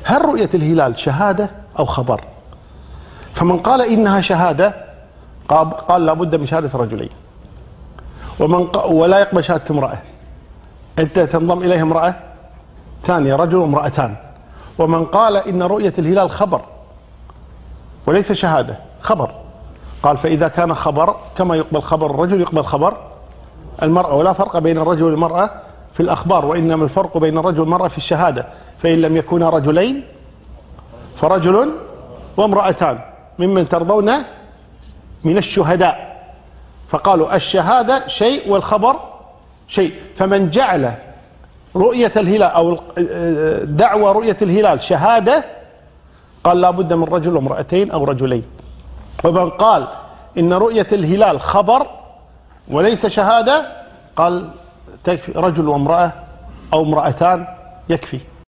هل رؤية الهلال شهادة أو خبر؟ فمن قال إنها شهادة قال لابد من شهادة رجلين، ولا يقبل شهادة امرأة، أنت تنضم إليها امرأة ثانية، رجل وامرأتان. ومن قال إن رؤية الهلال خبر وليس شهادة، خبر، قال فإذا كان خبر كما يقبل خبر الرجل يقبل خبر المرأة، ولا فرق بين الرجل والمرأة في الأخبار، وإنما الفرق بين الرجل والمرأة في الشهادة. فإن لم يكونا رجلين فرجل وامرأتان ممن ترضون من الشهداء. فقالوا الشهادة شيء والخبر شيء. فمن جعل رؤية الهلال أو دعوى رؤية الهلال شهادة قال لا بد من رجل وامرأتين أو رجلين. ومن قال إن رؤية الهلال خبر وليس شهادة قال تكفي رجل وامرأة أو امرأتان يكفي.